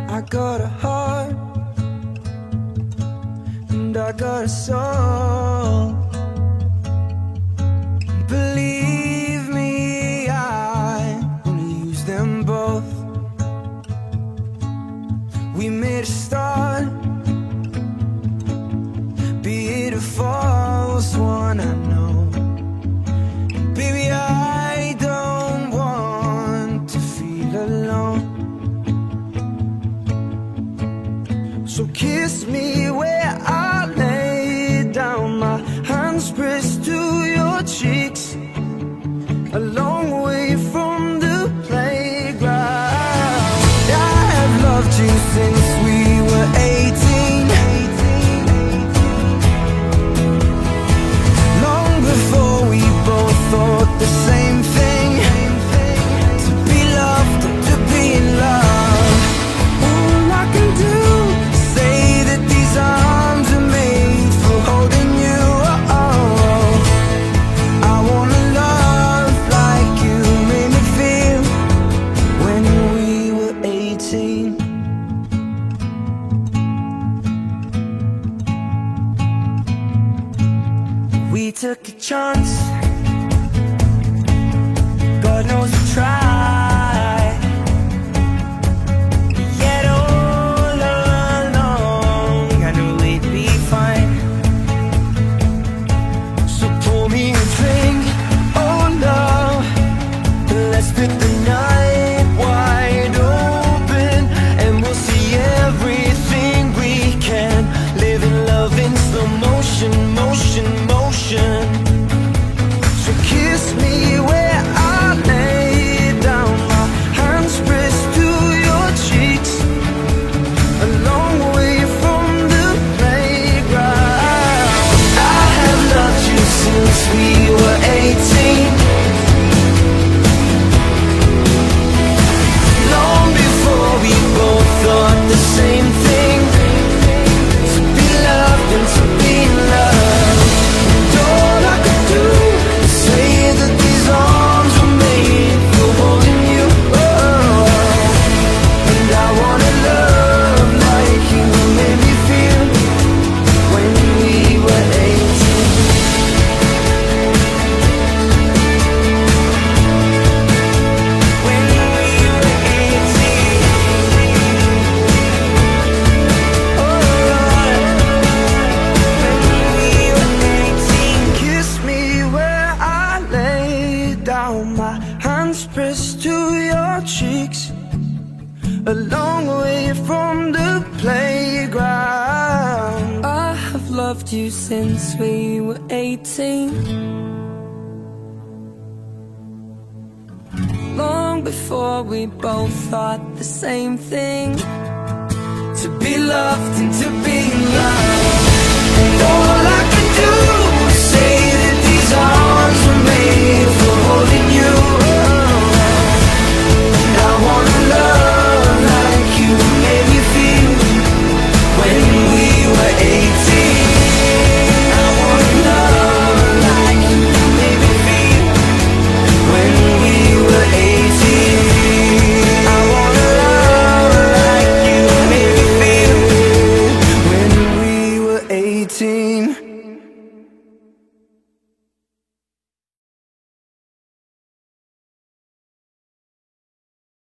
I got a heart and I got a soul. Believe me, I wanna use them both. We made a start, be it a false one, I know. Baby, I don't want to feel alone. So kiss me where I lay down, my hands pressed to your cheeks, a long way from the playground. I have loved you since we were 18, long before we both thought the same thing, to be loved and to be in love. All I can do is say that these arms are made for holding you. I wanna love like you made me feel when we were 18. We took a chance, God knows we tried, yet all along I knew we'd be fine. So pour me a drink, oh love, let's split the night wide open, and we'll see everything we can. Live in love in slow motion, motion, motion. So kiss me where I lay down, my hands pressed to your cheeks, a long way from the playground. I have loved you since we were 18, long before we both thought the same thing, to be loved and to be in love. And all I could do is say that these arms were made for holding you. And I wanna love like you made me feel when we were 18. When we were 18. Oh Lord, when we were 18. Kiss me where I lay down, my hands pressed to your cheeks, a long way from the playground. I have loved you since we were 18, long before we both thought the same thing, to be loved and to